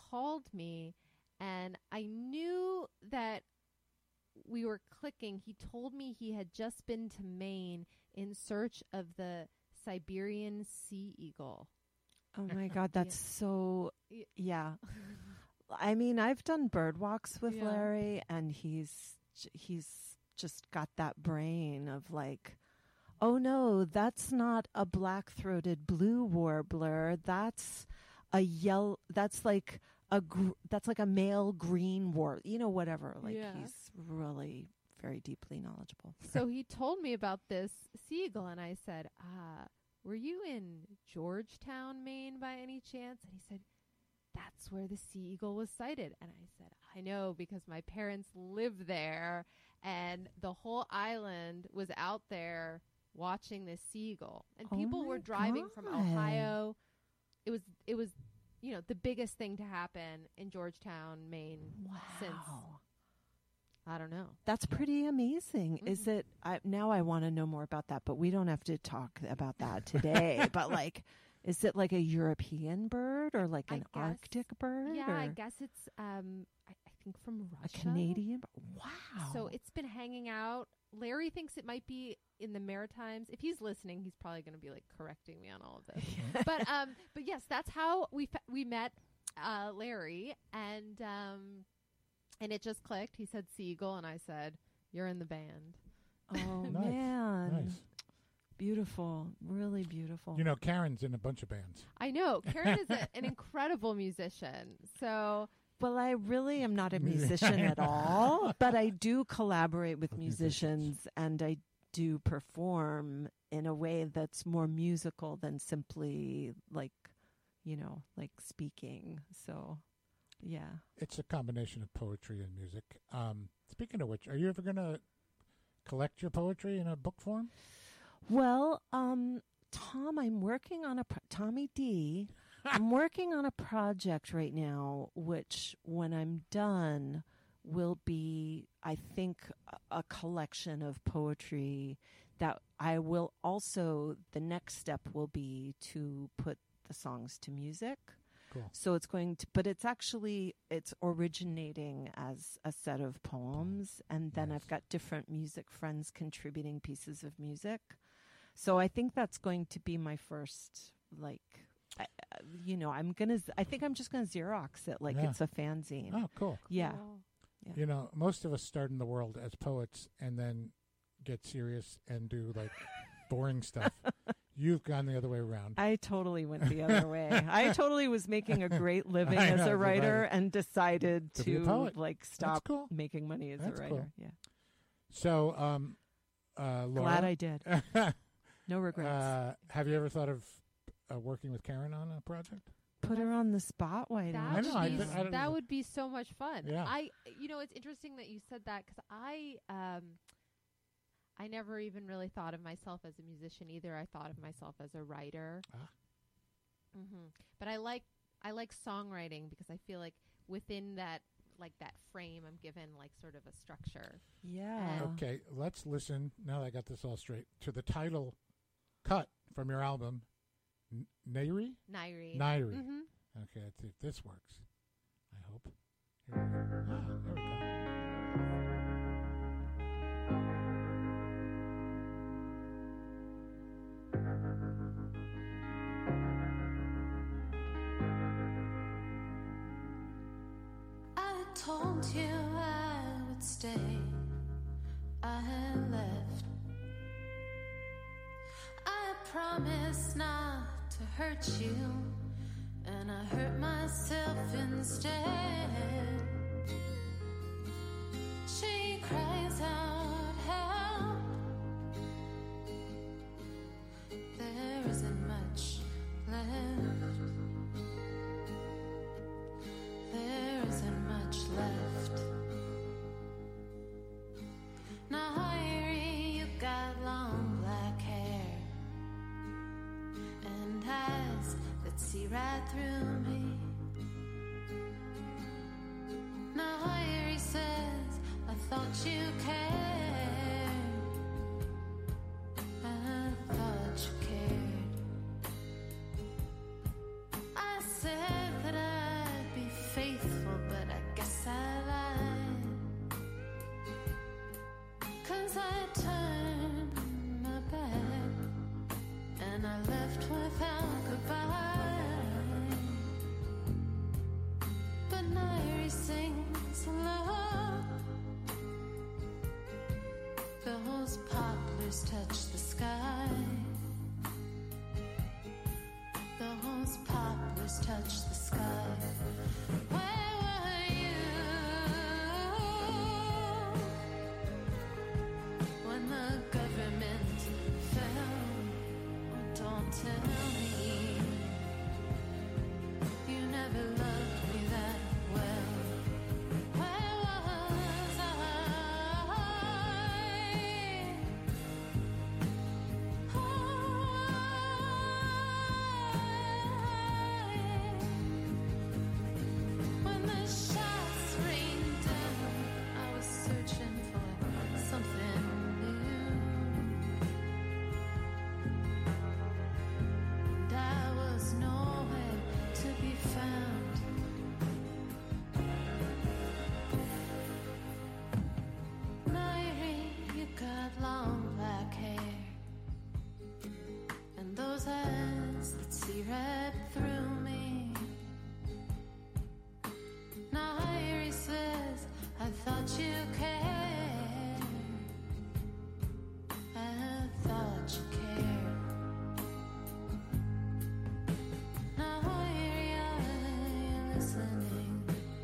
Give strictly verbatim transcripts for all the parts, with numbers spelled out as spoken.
called me, and I knew that we were clicking. He told me he had just been to Maine in search of the Siberian sea eagle. Oh my God, that's Yeah. so, yeah. I mean, I've done bird walks with Yeah. Larry, and he's he's just got that brain of like, oh no, that's not a black-throated blue warbler. That's a yellow. That's like a gr- that's like a male green warbler. You know, whatever. Like Yeah. he's really very deeply knowledgeable. So he told me about this sea eagle, and I said, uh, were you in Georgetown, Maine by any chance? And he said, that's where the sea eagle was sighted. And I said, I know, because my parents live there, and the whole island was out there watching this sea eagle. And Oh people my were driving from God. Ohio. It was, it was, you know, the biggest thing to happen in Georgetown, Maine since, Wow. I don't know. That's pretty amazing. Mm-hmm. Is it, I, now I want to know more about that, but we don't have to talk about that today. But like, is it like a European bird or like I an guess- Arctic bird? Yeah, or I guess it's, um, I, I think from a Russia. Canadian bird? Wow. So it's been hanging out. Larry thinks it might be in the Maritimes. If he's listening, he's probably going to be like correcting me on all of this. but um, but yes, that's how we fe- we met uh, Larry, and um, and it just clicked. He said Seagull, and I said, "You're in the band." Oh Nice. man. Nice. Beautiful. Really beautiful. You know, Karen's in a bunch of bands. I know Karen is a, an incredible musician. So Well, I really am not a musician at all, but I do collaborate with musicians, and I do perform in a way that's more musical than simply like, you know, like speaking. So, yeah. It's a combination of poetry and music. Um, speaking of which, are you ever going to collect your poetry in a book form? Well, um, Tom, I'm working on a pro- Tommy D. I'm working on a project right now, which when I'm done will be, I think, a, a collection of poetry that I will also, the next step will be to put the songs to music. Cool. So it's going to, but it's actually, it's originating as a set of poems. And then Nice. I've got different music friends contributing pieces of music. So I think that's going to be my first, like, I, uh, you know, I'm going to, I think I'm just going to Xerox it like Yeah. it's a fanzine. Oh, cool. Yeah. Cool. Yeah. You know, most of us start in the world as poets and then get serious and do like boring stuff. You've gone the other way around. I totally went the other way. I totally was making a great living I as know, a writer right. and decided To be a to poet. like stop cool. making money as That's a writer. cool. Yeah. So, um, uh, Laura, Glad I did. No regrets. uh, have you ever thought of uh, working with Karen on a project? Put her on the spot. Why That, not? I know, I would, be, th- I don't- that would be so much fun. Yeah. I, you know, it's interesting that you said that because I, um, I never even really thought of myself as a musician either. I thought of myself as a writer. Ah. hmm But I like, I like songwriting because I feel like within that, like that frame, I'm given like sort of a structure. Yeah. Okay, let's listen, now that I got this all straight, to the title cut from your album, N- Nairi? Nairi. Nairi. hmm Okay, let's see if this works. I hope. Here we go. Ah, there we go. I told you I would stay. I had left. I promised not to hurt you, and I hurt myself instead. She cries out, help. There isn't much left. There isn't much left. Now, Irie, you got long black hair and eyes that see right through me. Now, Irie says, I thought you cared. I thought you cared. I said that I'd be faithful. sings love. Those poplars touch the sky. Those poplars touch the sky. Where were you when the government fell? Oh, don't tell me you never loved me that well. Where was I? When the shots rained down, I was searching for something new, and I was nowhere to be found. Nairi, you got long black hair, and those eyes that see right through me. Nairi says, I thought you cared. I thought you cared. Nairi, are you listening?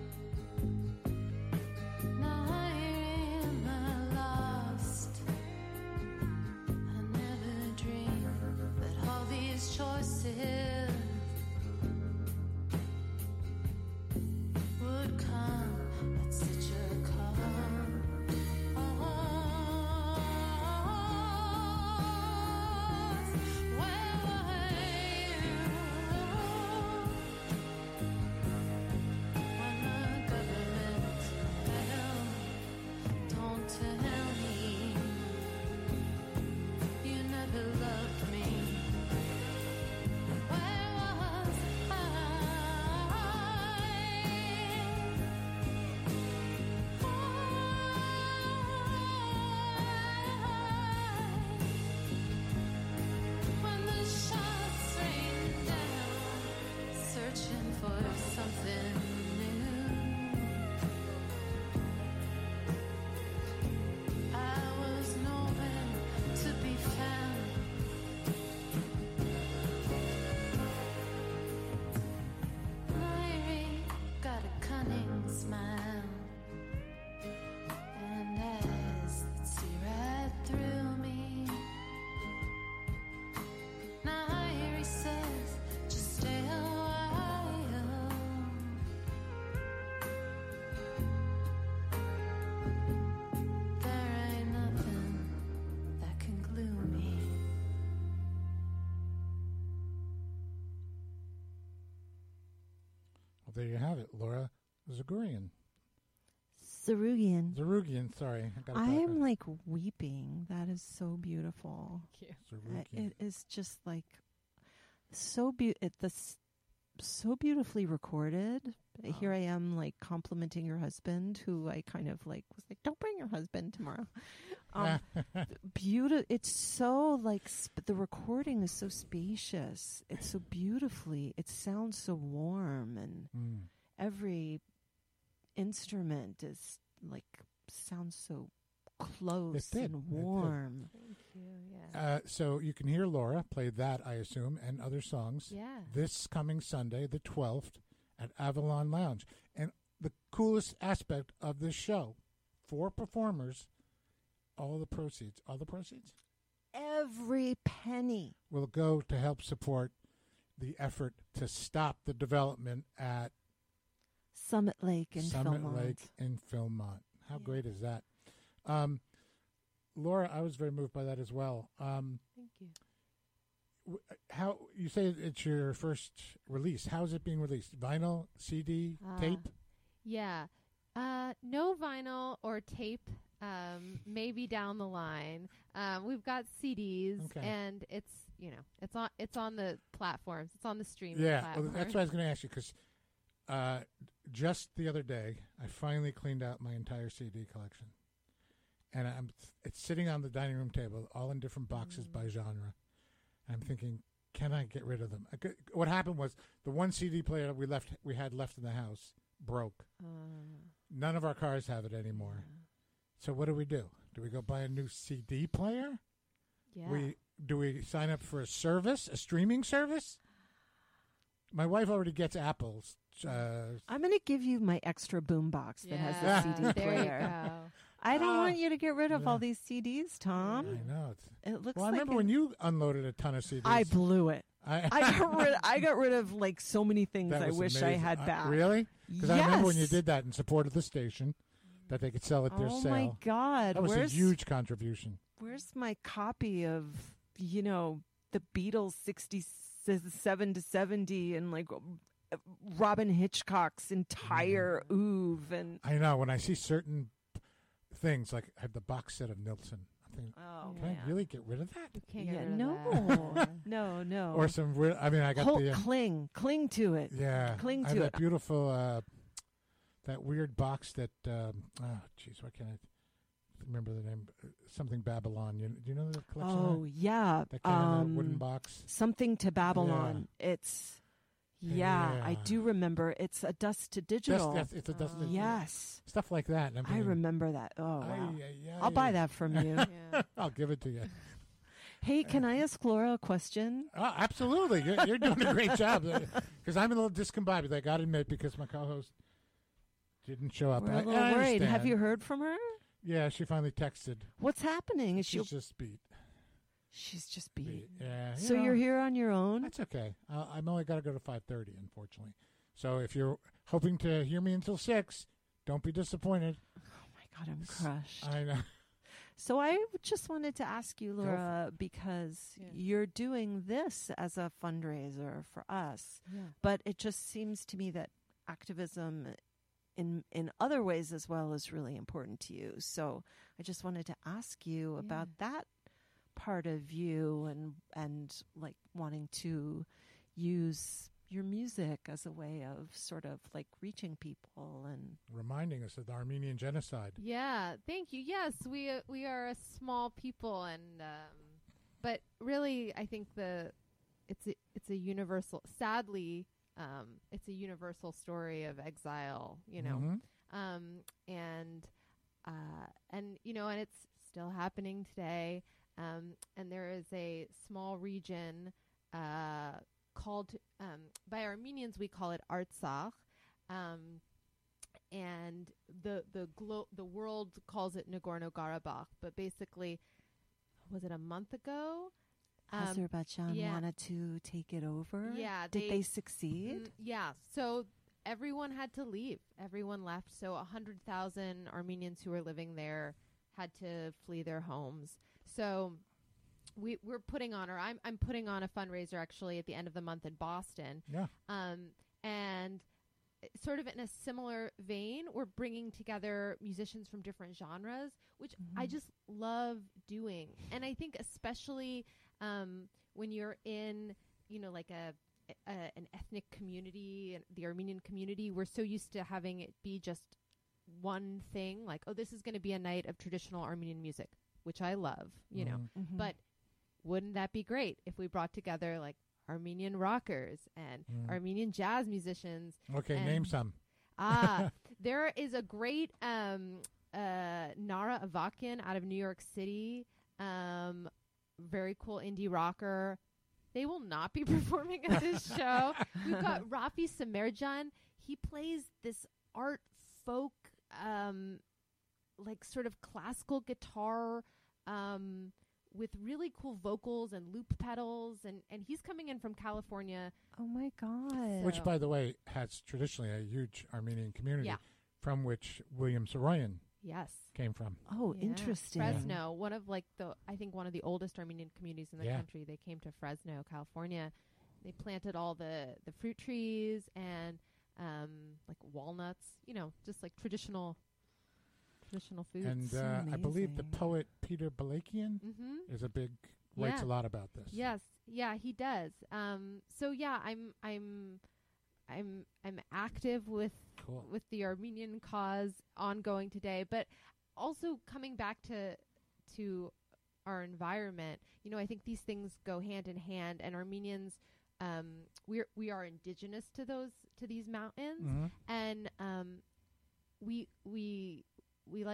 Nairi, am I lost? I never dreamed that all these choices would come at such a cost. Where were you when the government fell? Don't tell me you never loved me. Where was I? When the shots rained down, searching for something new, I was nowhere to be found. Nairi got a cunning smile and eyes that see right through me. Nairi says, just stay a while. There ain't nothing that can glue me. Well, there you have it, Laura Zagurian. Sarugian. Zarugian, sorry. I, got it I am backwards. like weeping. That is so beautiful. Thank you. Uh, Zarugian. it is just like so be it this so beautifully recorded. Here I am like complimenting your husband, who I kind of like was like, don't bring your husband tomorrow. Um, beautiful. It's so like sp- the recording is so spacious. It's so beautifully. It sounds so warm, and Mm. every instrument is like sounds so close did. It and did. warm. Thank you. Yeah. Uh, so you can hear Laura play that, I assume, and other songs yeah. this coming Sunday, the twelfth, at Avalon Lounge. And the coolest aspect of this show, four performers, all the proceeds, all the proceeds Every penny. will go to help support the effort to stop the development at Summit Lake in Summit Philmont. Lake in Philmont. How Yeah. great is that? Um, Laura, I was very moved by that as well. Um, Thank you. w- how you say it's your first release? How is it being released? Vinyl, C D, Uh, tape? Yeah. Uh, no vinyl or tape. Um, maybe down the line. Um, we've got C Ds, Okay. and it's you know it's on it's on the platforms. It's on the streaming Yeah, well, platforms. that's what I was going to ask you because uh, just the other day I finally cleaned out my entire C D collection, and I'm it's sitting on the dining room table, all in different boxes Mm. by genre. I'm thinking, can I get rid of them? I could, what happened was the one C D player we left we had left in the house broke. Uh, None of our cars have it anymore. So what do we do? Do we go buy a new C D player? Yeah. We do we sign up for a service, a streaming service? My wife already gets Apple's. Uh, I'm going to give you my extra boombox that has Yeah, a C D there player. you go. I don't Ah. want you to get rid of Yeah. all these C Ds, Tom. I know. It's, It looks well, I like remember it- when you unloaded a ton of C Ds. I blew it. I, I got rid. I got rid of like so many things that I was wish I amazing. had I- back. really? Because yes. I remember when you did that in support of the station, that they could sell at their Oh sale. my God! That was where's a huge contribution. Where's my copy of you know the Beatles sixty-seven to seventy and like uh, Robin Hitchcock's entire oeuvre and I know. When I see certain things, like I have the box set of Nilsson, I'm thinking, oh can I really get rid of that? You can't yeah, get rid of no, that. no, no. Or some real, I mean, I got Hold, the. Uh, cling, cling to it. yeah. cling I have to that it. beautiful, uh, that weird box that, um, oh, jeez, why can't I remember the name? Uh, Something Babylon. You, do you know the collection? Oh there? yeah, That came in a um, wooden box. something to Babylon. It's yeah, I Yeah. do remember. It's a dust to Just, digital. that's, it's a dozen, Oh. Yes, stuff like that. And I'm I thinking, remember that. Oh ay, wow, ay, I'll buy ay. that from you. Yeah. I'll give it to you. Hey, can I ask Laura a question? Oh, absolutely. You're, you're doing a great job. Because I'm a little discombobulated, I got to admit, because my co-host didn't show up. We're I- a little I worried. Have understand. you heard from her? Yeah, she finally texted. What's happening? Is she? She's just beat. She's just beat. beat. Yeah. you So know, you're here on your own? That's okay. Uh, I'm only got to go to five thirty, unfortunately. So if you're hoping to hear me until six, don't be disappointed. Oh my God, I'm crushed. I know. So I just wanted to ask you, for Laura, because Yeah. you're doing this as a fundraiser for us, Yeah. but it just seems to me that activism in in other ways as well is really important to you. So I just wanted to ask you Yeah. about that part of you and and like wanting to use your music as a way of sort of like reaching people and Reminding us of the Armenian genocide. Yeah, thank you. Yes, we uh, we are a small people, and um, but really, I think the it's a, it's a universal. Sadly, um, it's a universal story of exile. You know, Mhm. um, and uh, and you know, and it's still happening today. Um, and there is a small region uh, called um, by Armenians we call it Artsakh. Um, and the the glo- the world calls it Nagorno-Karabakh, but basically, was it a month ago? Um, Azerbaijan yeah. wanted to take it over. Yeah, Did they- they, succeed? Mm, yeah, so everyone had to leave. Everyone left. So a hundred thousand Armenians who were living there had to flee their homes. So we we're putting on, or I'm I'm putting on a fundraiser actually at the end of the month in Boston. Yeah. Um, and sort of in a similar vein, we're bringing together musicians from different genres, which I Mhm. just love doing. And I think especially um, when you're in, you know, like a, a an ethnic community, and the Armenian community, we're so used to having it be just one thing, like, oh, this is going to be a night of traditional Armenian music, which I love, you know. Mhm. Mhm. But wouldn't that be great if we brought together like Armenian rockers and Mm. Armenian jazz musicians? Okay, and- name some. Ah, there is a great um, uh, Nara Avakian out of New York City, um, very cool indie rocker. They will not be performing at this show. We've got Rafi Samerjan. He plays this art folk, um, like sort of classical guitar, um, with really cool vocals and loop pedals, and, and he's coming in from California. Oh my God. Which, So- by the way, has traditionally a huge Armenian community Yeah. from which William Saroyan Yes. came from. Oh, Yeah. interesting. Fresno, one of like the, I think one of the oldest Armenian communities in the Yeah. country. They came to Fresno, California. They planted all the, the fruit trees and um, like walnuts, you know, just like traditional traditional foods. And so uh, I believe the amazing. poet Peter Balakian mm-hmm. is a big, writes Yeah. a lot about this. Yes, yeah, he does. Um, so yeah, I'm I'm I'm I'm active with Cool. with the Armenian cause ongoing today, but also coming back to to our environment. You know, I think these things go hand in hand, and Armenians, um, we're we are indigenous to those to these mountains, Mhm. and um,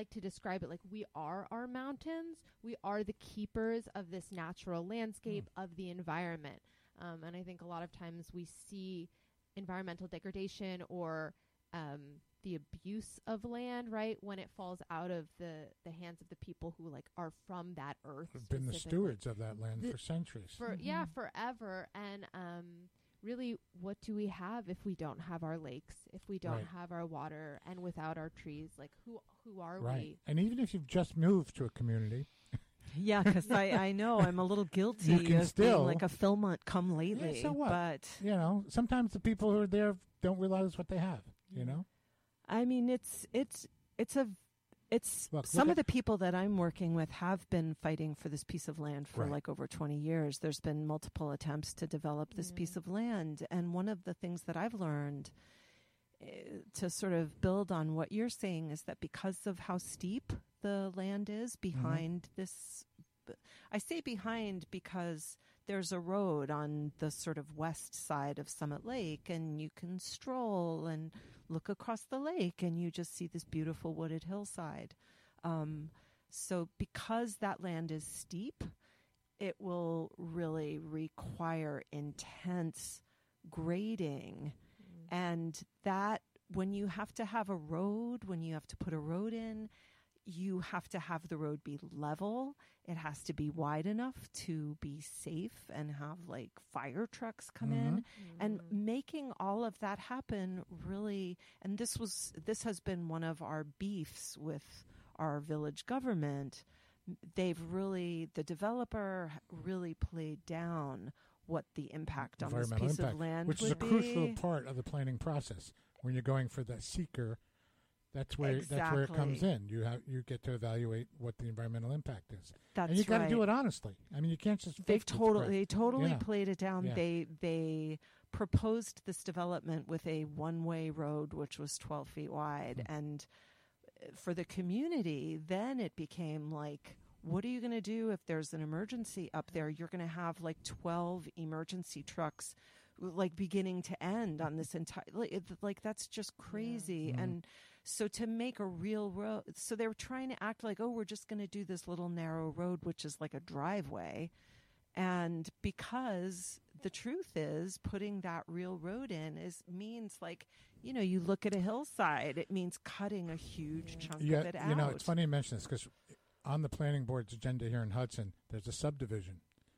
like to describe it like we are our mountains. We are the keepers of this natural landscape, Mm. of the environment. Um, and I think a lot of times we see environmental degradation or um, the abuse of land, right, when it falls out of the, the hands of the people who like are from that earth. We've been the specifically. stewards of that land The- for centuries. For yeah, Mhm. forever. And um, really, what do we have if we don't have our lakes? If we don't Right. have our water, and without our trees? Like who who are Right. And even if you've just moved to a community, Yeah, because I, I know I'm a little guilty You can of still- being like a Philmont come lately. so what? But you know, sometimes the people who are there don't realize what they have, you Yeah. know? I mean, it's it's it's a it's Look, some look of the people that I'm working with have been fighting for this piece of land for Right. like over twenty years. There's been multiple attempts to develop this Yeah. piece of land, and one of the things that I've learned uh, to sort of build on what you're saying is that because of how steep the land is behind this, b- I say behind because there's a road on the sort of west side of Summit Lake, and you can stroll and look across the lake, and you just see this beautiful wooded hillside. Um, so because that land is steep, it will really require intense grading. And that, when you have to have a road, when you have to put a road in, you have to have the road be level. It has to be wide enough to be safe and have like fire trucks come in. And making all of that happen really, and this was, this has been one of our beefs with our village government. They've really, the developer really played down what the impact on this Environmental piece impact, of land which would is a crucial be. part of the planning process. When you're going for the seeker, that's where that's where it comes Exactly. in. You have you get to evaluate what the environmental impact is, That's and you got to right. do it honestly. I mean, you can't just They've fake it, totally, right? they totally Yeah. played it down. Yeah. They they proposed this development with a one-way road, which was twelve feet wide, Mm. and uh, for the community, then it became like, what are you going to do if there's an emergency up there? You're going to have like twelve emergency trucks, like beginning to end on this entire, like, it- like that's just crazy. Mhm. And so to make a real road, so they were trying to act like, oh, we're just going to do this little narrow road, which is like a driveway. And because the truth is, putting that real road in is means like, you know, you look at a hillside, it means cutting a huge chunk Yeah, of it out. you know, it's funny you mention this because on the planning board's agenda here in Hudson, there's a subdivision,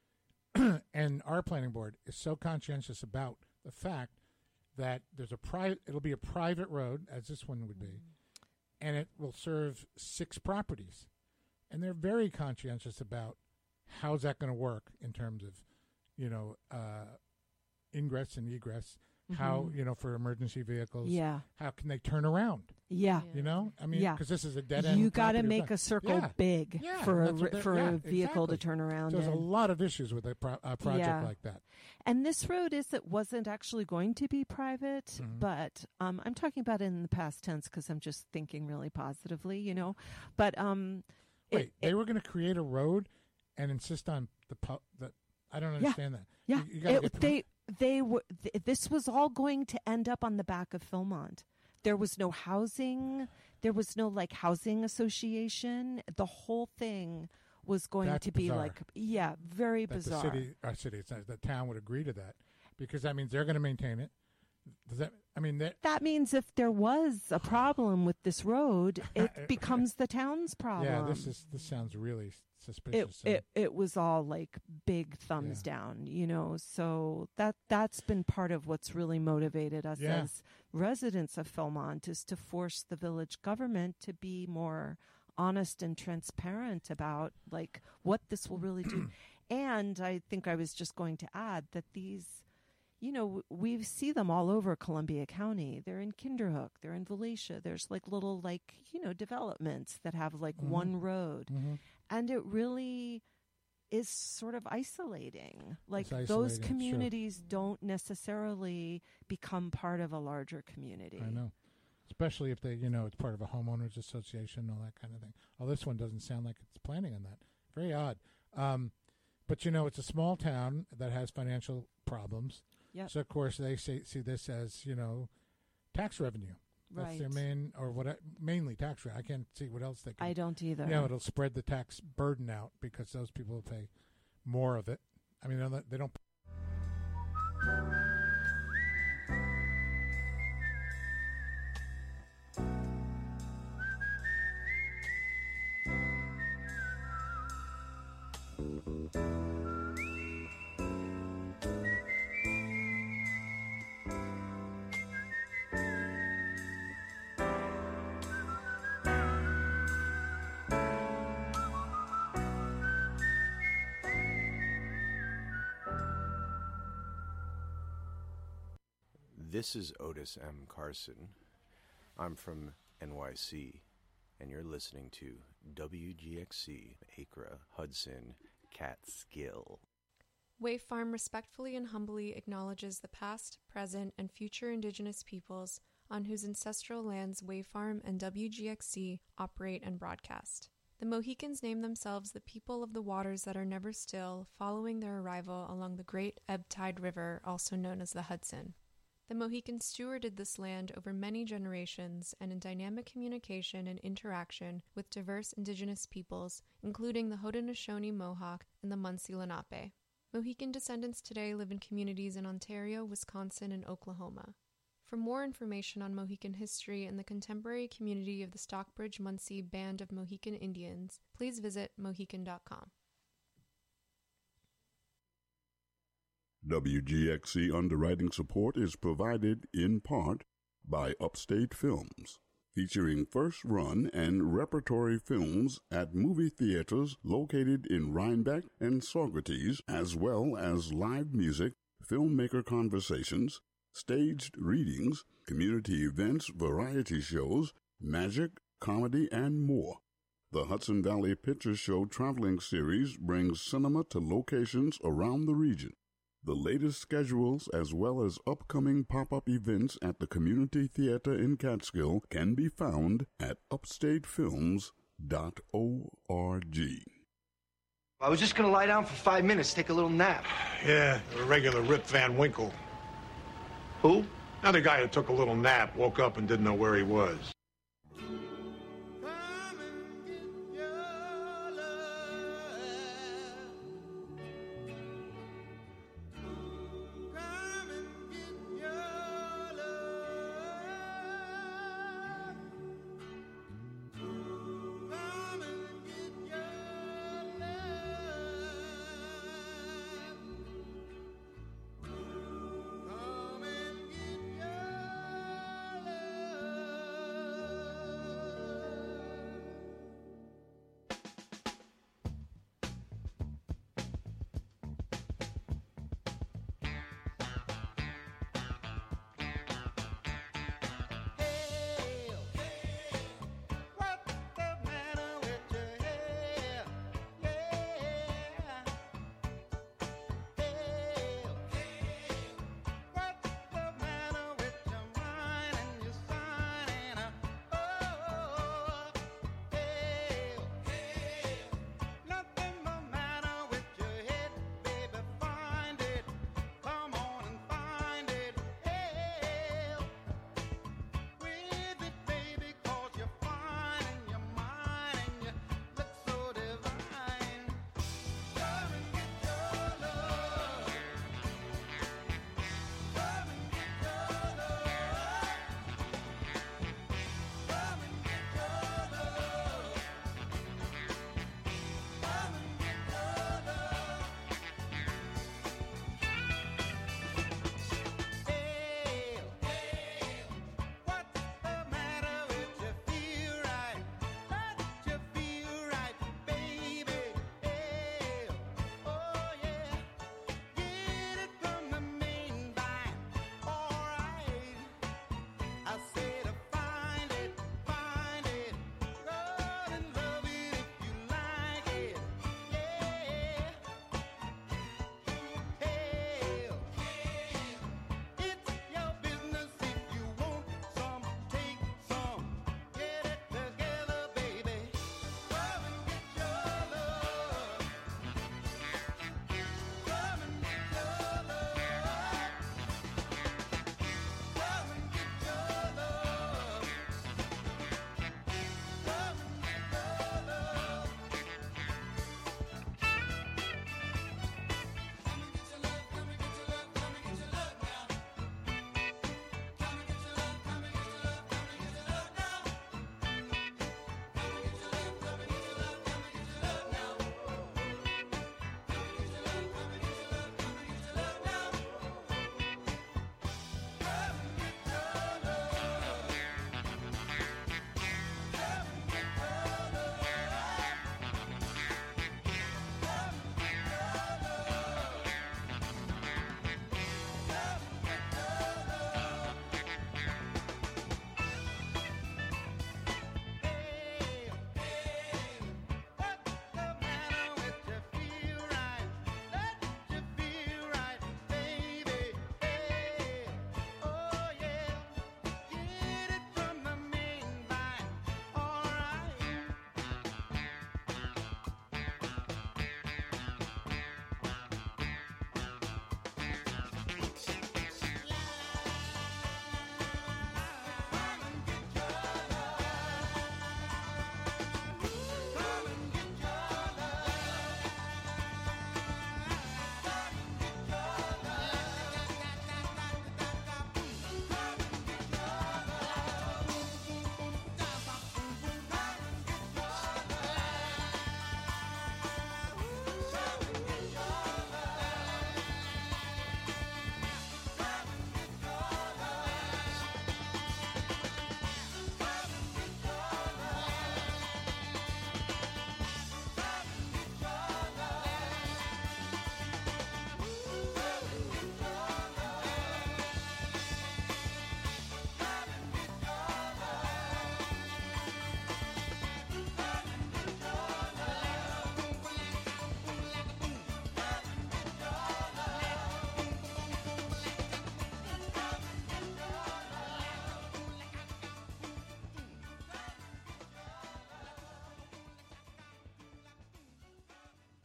and our planning board is so conscientious about the fact that there's a private, it'll be a private road, as this one would be, and it will serve six properties, and they're very conscientious about how's that going to work in terms of, you know, uh, ingress and egress. How, Mhm. you know, for emergency vehicles, Yeah. how can they turn around? Yeah. Yeah. You know, I mean, Yeah. because this is a dead end. You got to property. make a circle Yeah. big Yeah, for a that's what ri- they're- for yeah, a vehicle to exactly. turn around So there's a in. lot of issues with a, pro- a project Yeah. like that. And this road is it wasn't actually going to be private, Mhm. but um, I'm talking about it in the past tense because I'm just thinking really positively, you know. But um, it- Wait, they it- were going to create a road and insist on the pu- the. I don't Yeah. understand that. yeah, you, you gotta it, get permi- they they were. Th- this was all going to end up on the back of Philmont. There was no housing. There was no like housing association. The whole thing was going That's to be bizarre. like, yeah, very that bizarre. the city, our city, it's not- the town would agree to that because that means they're going to maintain it. Does that? I mean, that That means if there was a problem with this road, it becomes the town's problem. yeah. This is this sounds really it, suspicious. so- it it was all like big thumbs Yeah. down, you know. So that that's been part of what's really motivated us Yeah. as residents of Philmont is to force the village government to be more honest and transparent about like what this will really do. And I think I was just going to add that these, you know, we see them all over Columbia County. They're in Kinderhook, they're in Volusia. There's like little like, you know, developments that have like Mhm. one road. Mhm. And it really is sort of isolating. Like It's those isolating, sure. communities don't necessarily become part of a larger community. I know, especially if they, you know, it's part of a homeowners association, all that kind of thing. Oh, this one doesn't sound like it's planning on that. Very odd. Um, but you know, it's a small town that has financial problems. Yep. So of course they see see this as, you know, tax revenue. That's their Right. main, or what? Mainly tax rate. I can't see what else they can. I don't either. Yeah, it'll spread the tax burden out because those people will pay more of it. I mean, they're not- they don't. This is Otis M. Carson. I'm from N Y C, and you're listening to W G X C, Acra, Hudson, Catskill. Wave Farm respectfully and humbly acknowledges the past, present, and future Indigenous peoples on whose ancestral lands Wave Farm and W G X C operate and broadcast. The Mohicans name themselves the people of the waters that are never still, following their arrival along the great ebb tide river, also known as the Hudson. The Mohicans stewarded this land over many generations and in dynamic communication and interaction with diverse Indigenous peoples, including the Haudenosaunee Mohawk and the Munsee Lenape. Mohican descendants today live in communities in Ontario, Wisconsin, and Oklahoma. For more information on Mohican history and the contemporary community of the Stockbridge-Munsee Band of Mohican Indians, please visit mohican dot com. W G X C underwriting support is provided in part by Upstate Films, featuring first-run and repertory films at movie theaters located in Rhinebeck and Saugerties, as well as live music, filmmaker conversations, staged readings, community events, variety shows, magic, comedy, and more. The Hudson Valley Picture Show traveling series brings cinema to locations around the region. The latest schedules as well as upcoming pop-up events at the Community Theater in Catskill can be found at upstate films dot org. I was just gonna lie down for five minutes, take a little nap. Yeah, a regular Rip Van Winkle. Who? Another guy who took a little nap, woke up and didn't know where he was.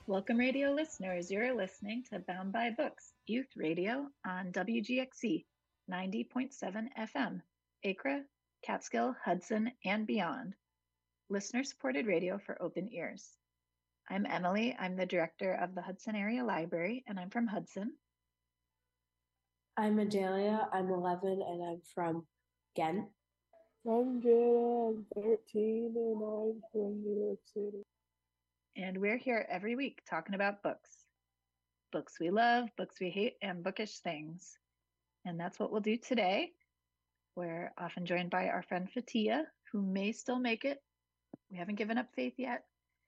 Welcome, radio listeners. You're listening to Bound by Books, youth radio on W G X C ninety point seven F M, Acra, Catskill, Hudson, and beyond. Listener-supported radio for open ears. I'm Emily. I'm the director of the Hudson Area Library, and I'm from Hudson. I'm Adelia. I'm eleven, and I'm from Ghent. I'm Jada. I'm thirteen, and I'm from New York City. And we're here every week talking about books. Books we love, books we hate, and bookish things. And that's what we'll do today. We're often joined by our friend Fatia, who may still make it. We haven't given up faith yet.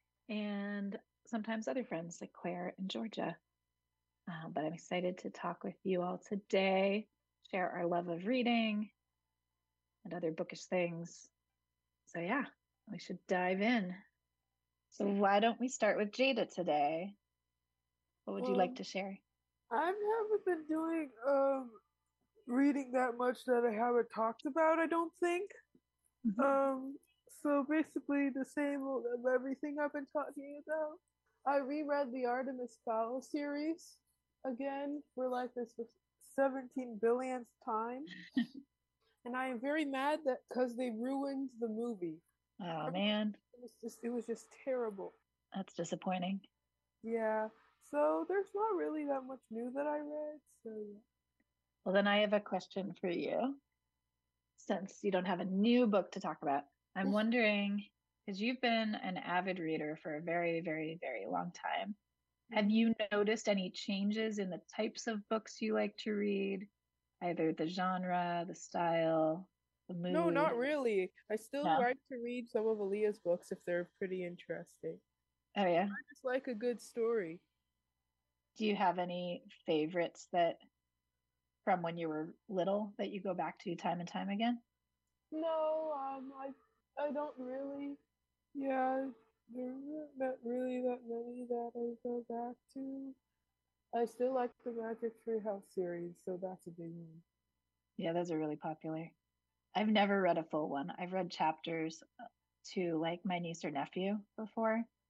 And sometimes other friends like Claire and Georgia. Uh, but I'm excited to talk with you all today, share our love of reading and other bookish things. So yeah, we should dive in. So why don't we start with Jada today? What would well, you like to share? I haven't been doing um, reading that much that I haven't talked about, I don't think. Mm-hmm. Um, so basically the same of everything I've been talking about. I reread the Artemis Fowl series again for like this seventeen billionth time. And I am very mad that because they ruined the movie. Oh man. It was just it was just terrible. That's disappointing. Yeah. So there's not really that much new that I read. So yeah. Well, then I have a question for you. Since you don't have a new book to talk about, I'm wondering, because you've been an avid reader for a very, very, very long time, have you noticed any changes in the types of books you like to read? Either the genre, the style, the mood? No, not really. I still no? like to read some of Aaliyah's books if they're pretty interesting. Oh, yeah? I just like a good story. Do you have any favorites that from when you were little that you go back to time and time again? No, um, I I don't really. Yeah, there's not really that many that I go back to. I still like the Magic Treehouse series, so that's a big one. Yeah, those are really popular. I've never read a full one. I've read chapters to like my niece or nephew before,